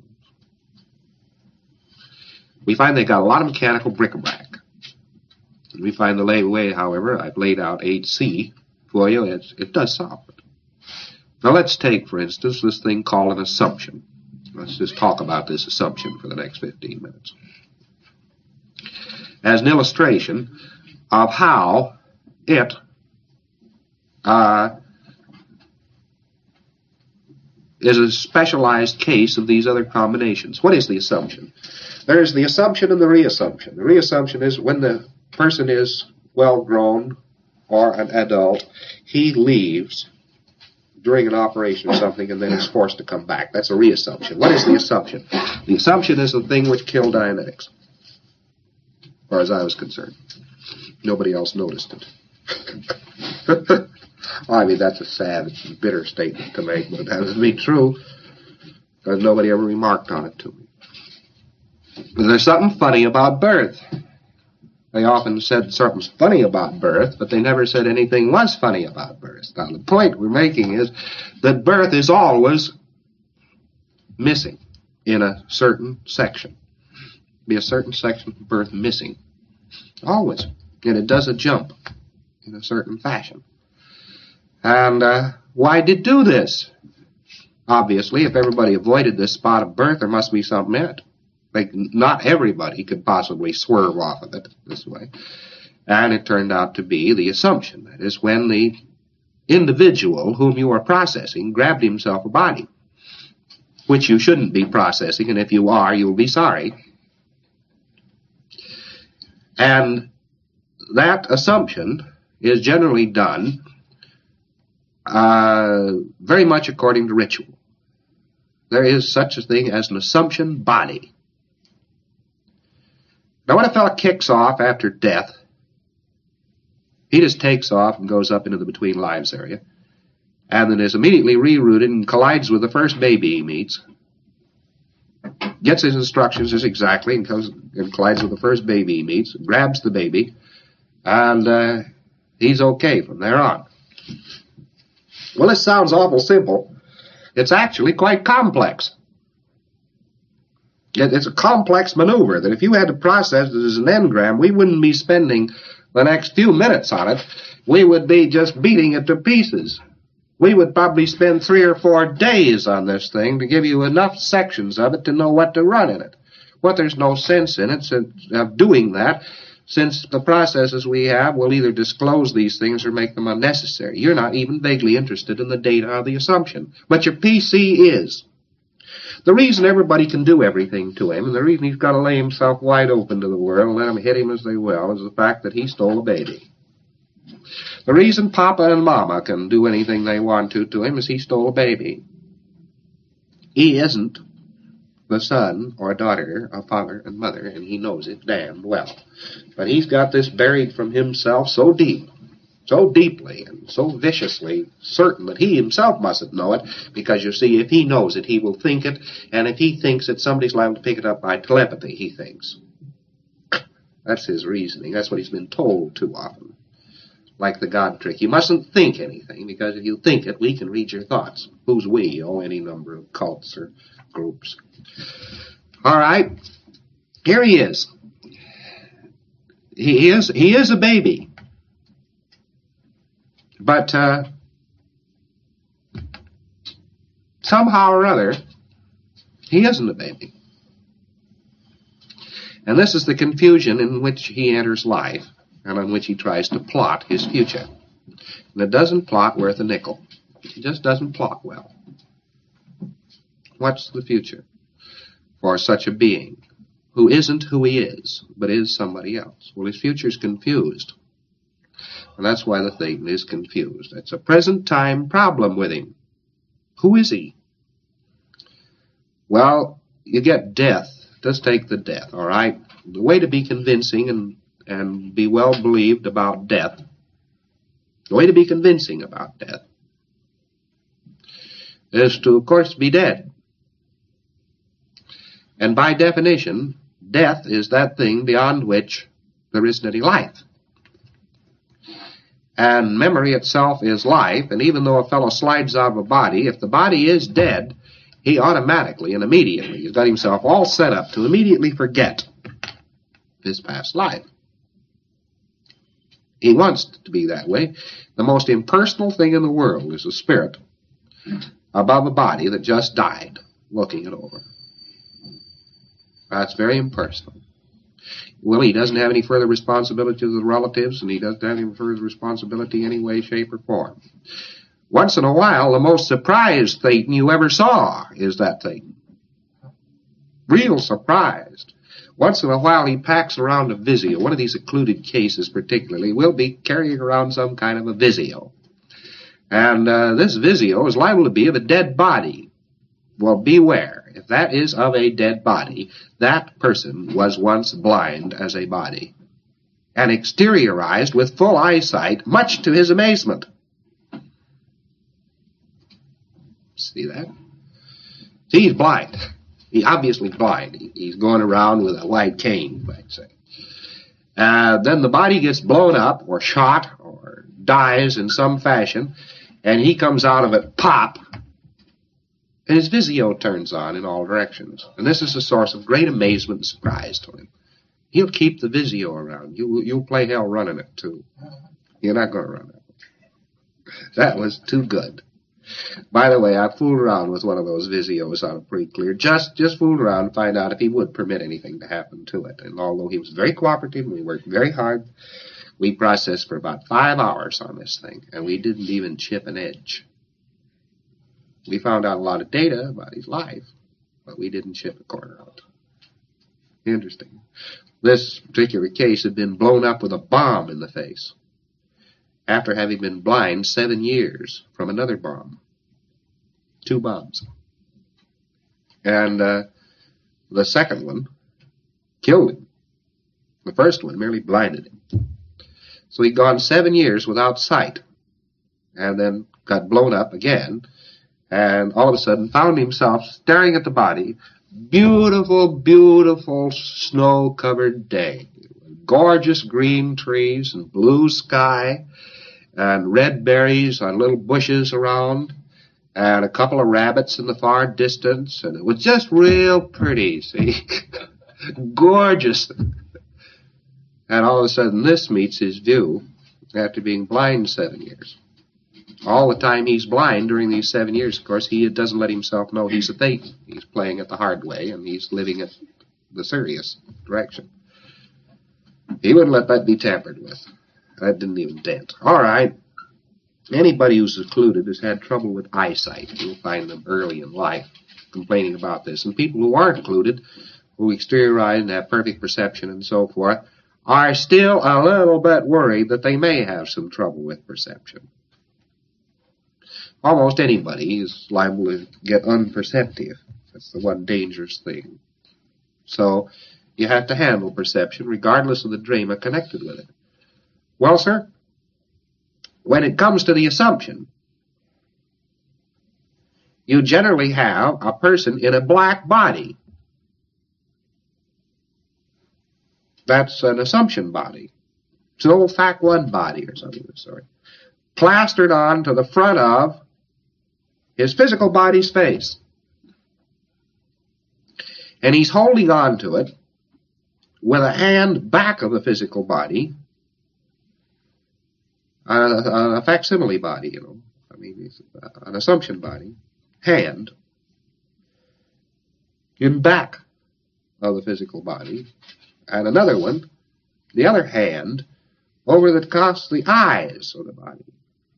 We find they've got a lot of mechanical bric-a-brac. And we find the way, however, I've laid out 8C for you, it does solve it. Now let's take, for instance, this thing called an assumption. Let's just talk about this assumption for the next 15 minutes. As an illustration of how it is a specialized case of these other combinations. What is the assumption? There is the assumption and the reassumption. The reassumption is when the person is well grown or an adult, he leaves during an operation or something and then is forced to come back. That's a reassumption. What is the assumption? The assumption is the thing which killed Dianetics, as far as I was concerned. Nobody else noticed it. I mean, that's a sad, bitter statement to make, but it has to be true, because nobody ever remarked on it to me. There's something funny about birth. They often said something's funny about birth, but they never said anything was funny about birth. Now, the point we're making is that birth is always missing in a certain section. Be a certain section of birth missing. Always. And it does a jump in a certain fashion. And why did it do this? Obviously, if everybody avoided this spot of birth, there must be something in it. Like, not everybody could possibly swerve off of it this way. And it turned out to be the assumption. That is, when the individual whom you are processing grabbed himself a body, which you shouldn't be processing, and if you are, you'll be sorry. And that assumption is generally done very much according to ritual. There is such a thing as an assumption body. Now, when a fellow kicks off after death, he just takes off and goes up into the between lives area, and then is immediately rerouted and collides with the first baby he meets, gets his instructions as exactly, and goes and collides with the first baby he meets, grabs the baby, and he's okay from there on. Well, this sounds awful simple. It's actually quite complex. It's a complex maneuver that if you had to process it as an engram, we wouldn't be spending the next few minutes on it. We would be just beating it to pieces. We would probably spend 3 or 4 days on this thing to give you enough sections of it to know what to run in it. But there's no sense in it of doing that, since the processes we have will either disclose these things or make them unnecessary. You're not even vaguely interested in the data of the assumption, but your PC is. The reason everybody can do everything to him, and the reason he's got to lay himself wide open to the world and let them hit him as they will, is the fact that he stole a baby. The reason Papa and Mama can do anything they want to him is he stole a baby. He isn't the son or daughter of father and mother, and he knows it damned well. But he's got this buried from himself so deep, so deeply, and so viciously certain that he himself mustn't know it, because, you see, if he knows it, he will think it, and if he thinks it, somebody's liable to pick it up by telepathy, he thinks. That's his reasoning. That's what he's been told too often. Like the God trick. You mustn't think anything, because if you think it, we can read your thoughts. Who's we? Oh, any number of cults or groups. All right. Here he is. He is a baby. But somehow or other, he isn't a baby. And this is the confusion in which he enters life, and on which he tries to plot his future. And it doesn't plot worth a nickel. It just doesn't plot well. What's the future for such a being who isn't who he is, but is somebody else? Well, his future's confused. And that's why the thing is confused. It's a present time problem with him. Who is he? Well, you get death. Just take the death, all right? The way to be convincing and be well believed about death, the way to be convincing about death, is to, of course, be dead. And by definition, death is that thing beyond which there isn't any life. And memory itself is life, and even though a fellow slides out of a body, if the body is dead, he automatically and immediately has got himself all set up to immediately forget his past life. He wants it to be that way. The most impersonal thing in the world is a spirit above a body that just died, looking it over. That's very impersonal. Well, he doesn't have any further responsibility to the relatives, and he doesn't have any further responsibility in any way, shape, or form. Once in a while, the most surprised Thetan you ever saw is that Thetan. Real surprised. Once in a while, he packs around a Vizio. One of these secluded cases particularly will be carrying around some kind of a Vizio. And this Vizio is liable to be of a dead body. Well, beware. If that is of a dead body, that person was once blind as a body and exteriorized with full eyesight, much to his amazement. See that? See, he's blind. He's obviously blind. He's going around with a white cane, you might say. Then the body gets blown up or shot or dies in some fashion, and he comes out of it, pop, and his Vizio turns on in all directions. And this is a source of great amazement and surprise to him. He'll keep the Vizio around. You'll play hell running it, too. You're not going to run it. That was too good. By the way, I fooled around with one of those Vizios on a pretty clear. Just fooled around to find out if he would permit anything to happen to it. And although he was very cooperative and we worked very hard, we processed for about 5 hours on this thing, and we didn't even chip an edge. We found out a lot of data about his life, but we didn't chip a corner out. Interesting. This particular case had been blown up with a bomb in the face after having been blind 7 years from another bomb. 2 bombs. And the second one killed him. The first one merely blinded him. So he'd gone 7 years without sight and then got blown up again, and all of a sudden found himself staring at the body. Beautiful, beautiful snow-covered day. Gorgeous green trees and blue sky and red berries on little bushes around and a couple of rabbits in the far distance. And it was just real pretty, see? Gorgeous. And all of a sudden this meets his view after being blind 7 years. All the time he's blind during these 7 years, of course, he doesn't let himself know he's a Thetan. He's playing it the hard way, and he's living it the serious direction. He wouldn't let that be tampered with. That didn't even dent. All right. Anybody who's secluded has had trouble with eyesight. You'll find them early in life complaining about this. And people who aren't secluded, who exteriorize and have perfect perception and so forth, are still a little bit worried that they may have some trouble with perception. Almost anybody is liable to get unperceptive. That's the one dangerous thing. So you have to handle perception regardless of the drama connected with it. Well, sir, when it comes to the assumption, you generally have a person in a black body. That's an assumption body. It's an old Fact 1 body or something of the sort. Plastered on to the front of his physical body's face. And he's holding on to it with a hand back of the physical body, a facsimile body, you know. I mean, it's an assumption body, hand, in back of the physical body, and another one, the other hand, over the eyes of the body.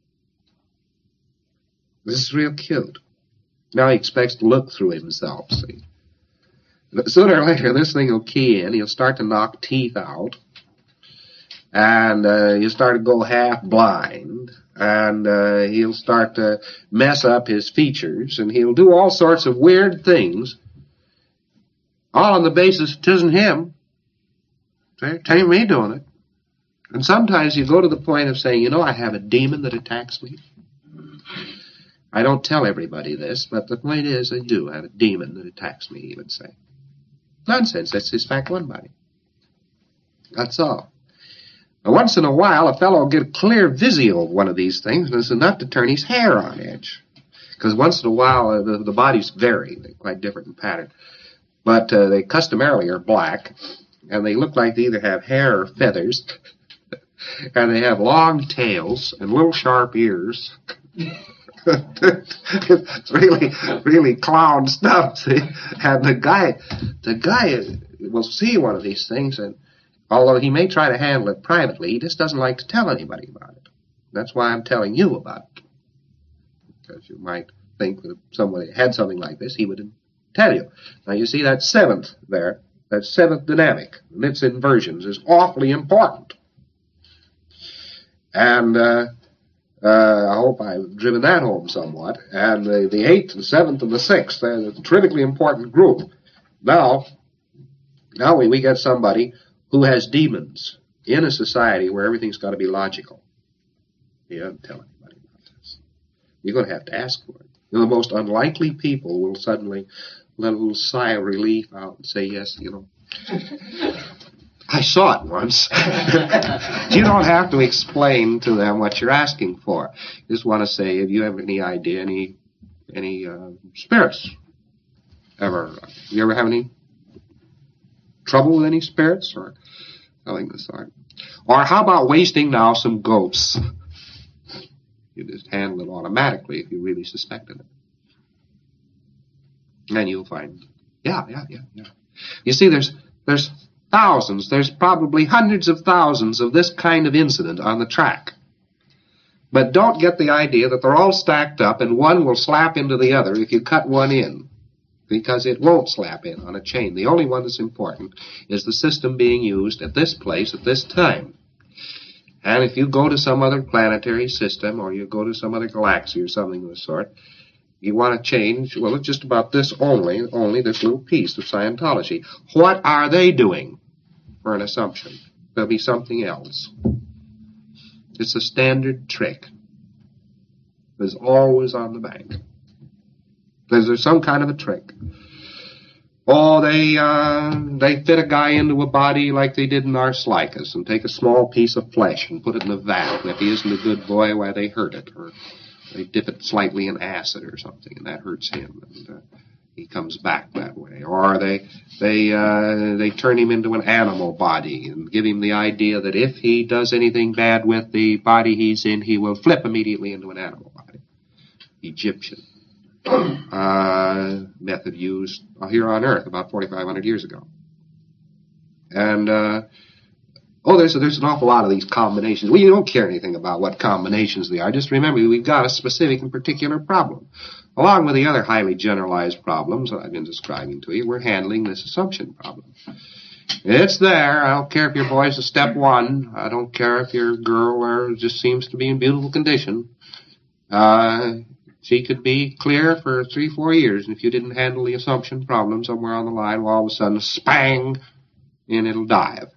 This is real cute. Now he expects to look through himself, see. But sooner or later, this thing will key in. He'll start to knock teeth out. And he'll start to go half blind. And he'll start to mess up his features. And he'll do all sorts of weird things. All on the basis it isn't him. It ain't me doing it. And sometimes you go to the point of saying, I have a demon that attacks me. I don't tell everybody this, but the point is I do have a demon that attacks me, he would say. Nonsense, that's his fact one body. That's all. Now, once in a while, a fellow will get a clear visio of one of these things, and it's enough to turn his hair on edge. Because once in a while, the bodies vary. They're quite different in pattern. But they customarily are black, and they look like they either have hair or feathers, and they have long tails and little sharp ears. It's really clown stuff, see? And the guy will see one of these things, and although he may try to handle it privately, he just doesn't like to tell anybody about it. That's why I'm telling you about it. Because you might think that if somebody had something like this, he would tell you. Now, you see that seventh there, that seventh dynamic, and its inversions, is awfully important. And I hope I've driven that home somewhat. And the eighth, the seventh, and the sixth, they're a terrifically important group. Now we get somebody who has demons in a society where everything's got to be logical. He doesn't tell anybody about this. You're going to have to ask for it. The most unlikely people will suddenly let a little sigh of relief out and say, yes, I saw it once. You don't have to explain to them what you're asking for. You just want to say, if you have any idea, any spirits you ever have any trouble with any spirits or something of the sort? Or how about wasting now some goats? You just handle it automatically if you really suspected it. And you'll find, yeah. You see, there's thousands, there's probably hundreds of thousands of this kind of incident on the track. But don't get the idea that they're all stacked up and one will slap into the other if you cut one in, because it won't slap in on a chain. The only one that's important is the system being used at this place at this time. And if you go to some other planetary system or you go to some other galaxy or something of the sort, you want to change, well, it's just about this only this little piece of Scientology. What are they doing? For an assumption. There'll be something else. It's a standard trick. There's always on the bank. There's some kind of a trick. Oh, they fit a guy into a body like they did in Arcelicus and take a small piece of flesh and put it in a vat. And if he isn't a good boy, why, they hurt it. Or they dip it slightly in acid or something, and that hurts him. And he comes back that way. Or they turn him into an animal body and give him the idea that if he does anything bad with the body he's in, he will flip immediately into an animal body. Egyptian method used here on Earth about 4,500 years ago. And there's an awful lot of these combinations. Well, you don't care anything about what combinations they are. Just remember, we've got a specific and particular problem. Along with the other highly generalized problems that I've been describing to you, we're handling this assumption problem. It's there. I don't care if your boy's a step one. I don't care if your girl just seems to be in beautiful condition. She could be clear for 3-4 years, and if you didn't handle the assumption problem somewhere on the line, well, all of a sudden, spang, and it'll dive.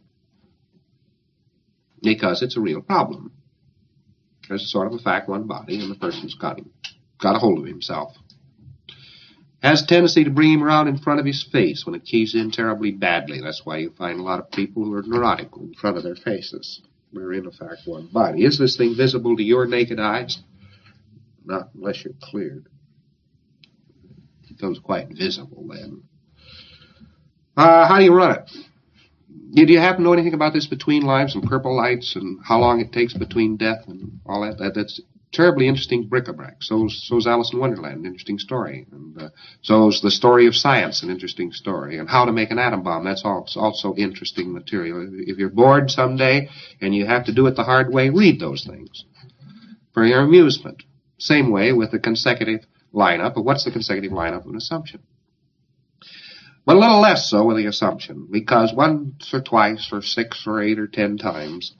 Because it's a real problem. There's sort of a fact one body, and the person's got a hold of himself. Has a tendency to bring him around in front of his face when it keys in terribly badly. That's why you find a lot of people who are neurotic in front of their faces. They're in a fact one body. Is this thing visible to your naked eyes? Not unless you're cleared. It becomes quite visible then. How do you run it? Do you happen to know anything about this between lives and purple lights and how long it takes between death and all that? That's terribly interesting bric-a-brac. So's Alice in Wonderland, an interesting story. And so's the story of science, an interesting story. And how to make an atom bomb, that's also interesting material. If you're bored someday and you have to do it the hard way, read those things for your amusement. Same way with the consecutive lineup. But what's the consecutive lineup of an assumption? But a little less so with the assumption, because once or twice or 6 or 8 or 10 times,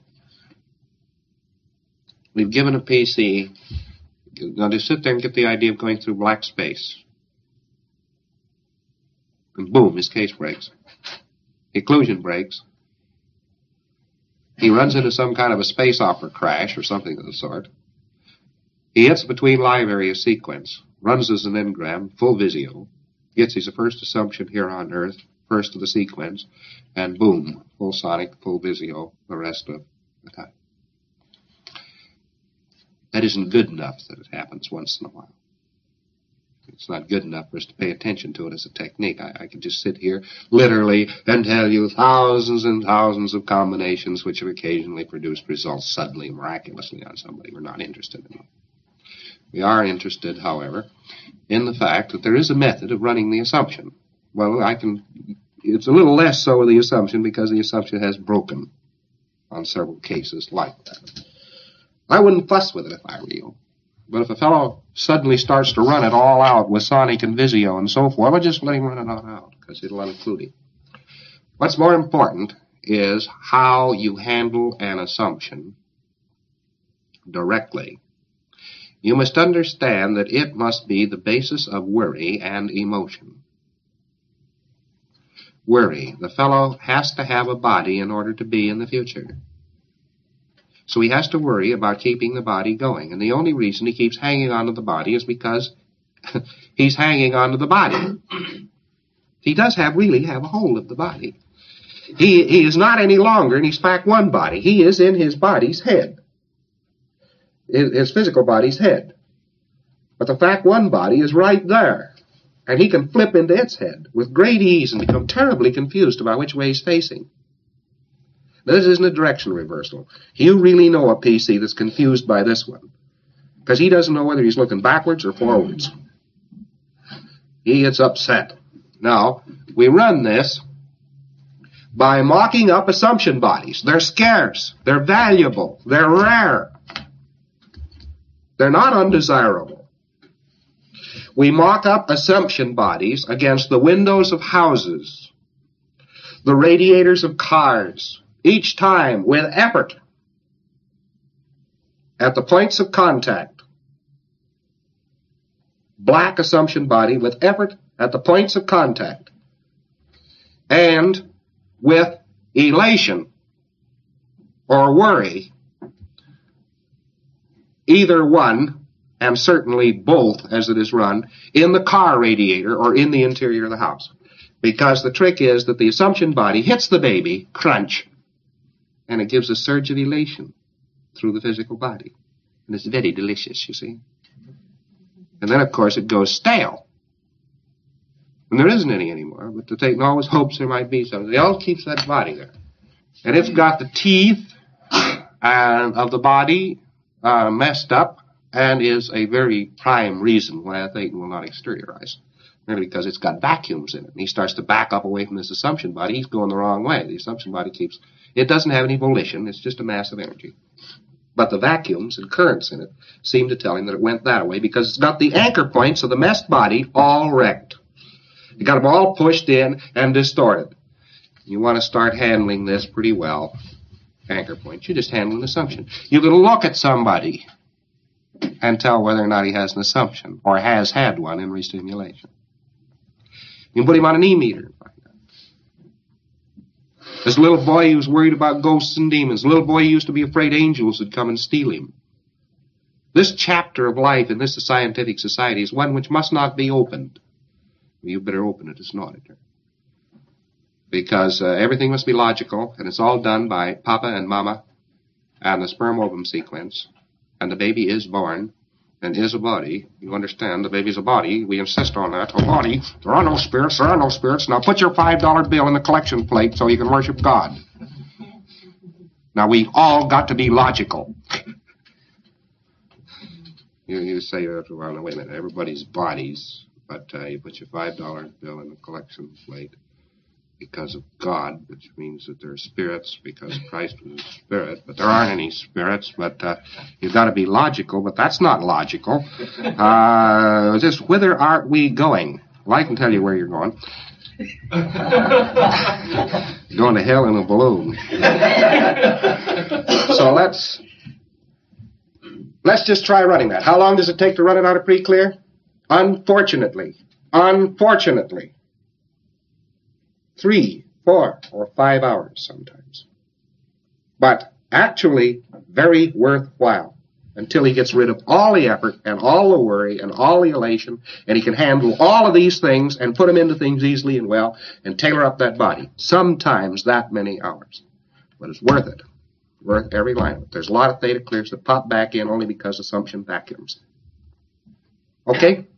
we've given a PC, now just sit there and get the idea of going through black space. And boom, his case breaks. The occlusion breaks. He runs into some kind of a space opera crash or something of the sort. He hits between live area sequence, runs as an engram, full Visio, gets his first assumption here on Earth, first of the sequence, and boom, full sonic, full Visio, the rest of the time. That isn't good enough that it happens once in a while. It's not good enough for us to pay attention to it as a technique. I could just sit here, literally, and tell you thousands and thousands of combinations which have occasionally produced results suddenly, miraculously on somebody. We're not interested in them. We are interested, however, in the fact that there is a method of running the assumption. Well, it's a little less so with the assumption because the assumption has broken on several cases like that. I wouldn't fuss with it if I were you. But if a fellow suddenly starts to run it all out with sonic and Visio and so forth, well, just let him run it all out because it'll include him. What's more important is how you handle an assumption directly. You must understand that it must be the basis of worry and emotion. Worry. The fellow has to have a body in order to be in the future. So he has to worry about keeping the body going. And the only reason he keeps hanging on to the body is because he's hanging on to the body. He does really have a hold of the body. He is not any longer in his fact one body. He is in his body's head. His physical body's head. But the fact one body is right there. And he can flip into its head with great ease and become terribly confused about which way he's facing. This isn't a direction reversal. You really know a PC that's confused by this one, because he doesn't know whether he's looking backwards or forwards. He gets upset. Now, we run this by mocking up assumption bodies. They're scarce. They're valuable. They're rare. They're not undesirable. We mock up assumption bodies against the windows of houses, the radiators of cars, each time with effort at the points of contact. Black assumption body with effort at the points of contact. And with elation or worry, either one, and certainly both as it is run, in the car radiator or in the interior of the house. Because the trick is that the assumption body hits the baby, crunch, and it gives a surge of elation through the physical body. And it's very delicious, you see. And then, of course, it goes stale. And there isn't any anymore, but the Satan always hopes there might be some. He always keeps that body there. And it's got the teeth of the body messed up, and is a very prime reason why a Satan will not exteriorize. Merely because it's got vacuums in it. And he starts to back up away from this assumption body. He's going the wrong way. The assumption body it doesn't have any volition. It's just a mass of energy. But the vacuums and currents in it seem to tell him that it went that way because it's got the anchor points of the messed body all wrecked. You got them all pushed in and distorted. You want to start handling this pretty well. Anchor points. You just handle an assumption. You can look at somebody and tell whether or not he has an assumption or has had one in restimulation. You can put him on an E-meter and find out. This little boy who was worried about ghosts and demons, the little boy who used to be afraid angels would come and steal him. This chapter of life in this scientific society is one which must not be opened. You better open it as an auditor. Because everything must be logical, and it's all done by Papa and Mama and the sperm ovum sequence, and the baby is born and is a body. You understand, the baby's a body. We insist on that. A body. There are no spirits. There are no spirits. Now put your $5 bill in the collection plate so you can worship God. Now we've all got to be logical. You say, well, no, wait a minute, everybody's bodies, but you put your $5 bill in the collection plate because of God, which means that there are spirits because Christ was a spirit, but there aren't any spirits, but you've got to be logical, but that's not logical. Just whither are we going? Well, I can tell you where you're going. You're going to hell in a balloon. So let's just try running that. How long does it take to run it out of pre-clear? Unfortunately, 3, 4, or 5 hours sometimes. But actually very worthwhile until he gets rid of all the effort and all the worry and all the elation, and he can handle all of these things and put them into things easily and well and tailor up that body. Sometimes that many hours. But it's worth it. Worth every line of it. There's a lot of theta clears that pop back in only because assumption vacuums. Okay?